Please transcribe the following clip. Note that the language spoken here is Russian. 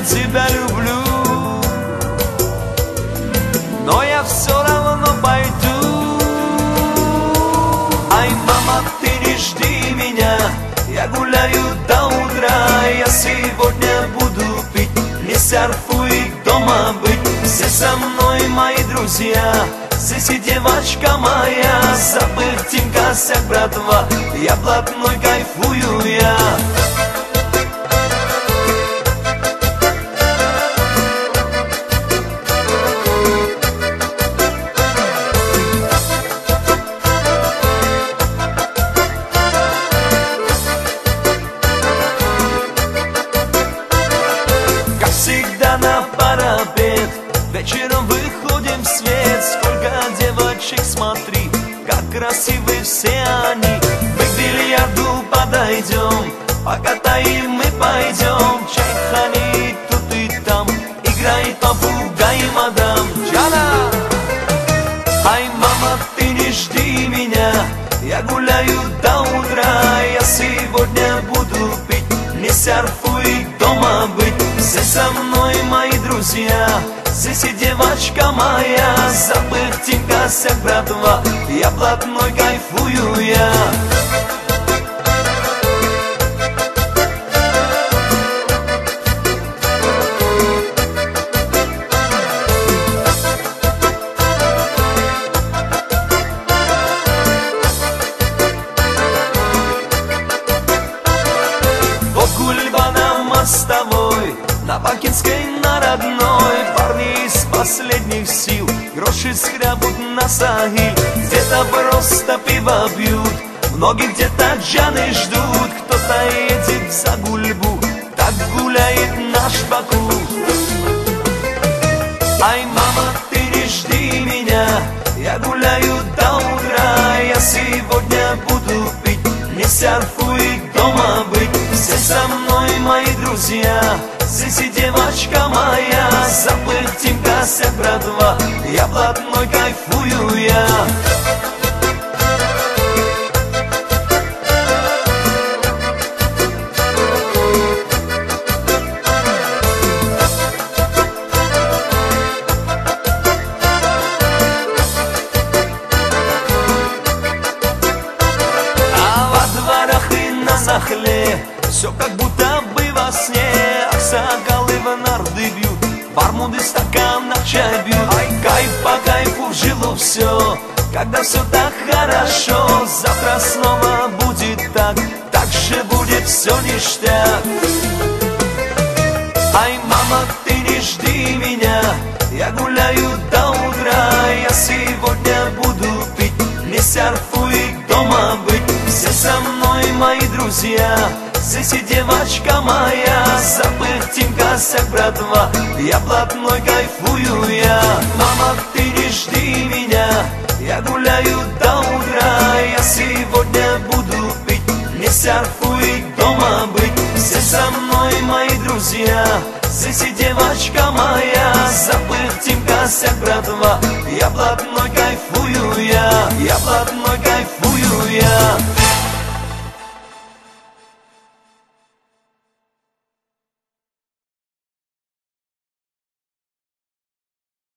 тебя люблю, но я все равно пойду. Ай, мама, ты не жди меня, я гуляю до утра. Я сегодня буду пить, не серфу и дома быть. Все со мной мои друзья, здесь и девочка моя. Забыть косяк, братва, я блатной, кайфую я. Как всегда на парапет вечером выходим в свет. Сколько девочек, смотри, как красивы все они. Мы к бильярду подойдем, покатаем мы пойдем. Чайхани тут и там, играет попугай, мадам Джана. Ай, мама, ты не жди меня, я гуляю до утра. Я сегодня буду пить, не серфу и дома быть. Все со мной мои друзья, здесь и девочка моя. Забыть косяк, братва, я блатной, кайфую я. Вот гульба на мостовой, на Бакинской, на родной. Парни из последних сил гроши скрябут на сагиль. Где-то просто пиво пьют, многие где-то джаны ждут. Кто-то едет за гульбу, так гуляет наш Баку. Ай, мама, ты не жди меня, я гуляю до утра. Я сегодня буду пить, не серфу и дома быть. Все со мной мои друзья, здесь и девочка моя. Забыть косяк, братва, я блатной, кайфую я. А во дворах и на захле все как будто бы во сне. Аксакалы в нарды бьют, бармуды в стаканах чай бьют. Ай, кайф по кайфу в жилу все, когда все так хорошо. Завтра снова будет так, так же будет все ништяк. Ай, мама, ты не жди меня, я гуляю до утра. Я сегодня буду пить, не серфу и дома быть. Все со мной мои друзья, здесь и девочка моя. Забыть косяк, братва, я блатной, кайфую я. Мама, ты не жди меня, я гуляю до утра. Я сегодня буду пить, не серфу и дома быть. Все со мной мои друзья, здесь и девочка моя. Забыть косяк, братва, я блатной, кайфую.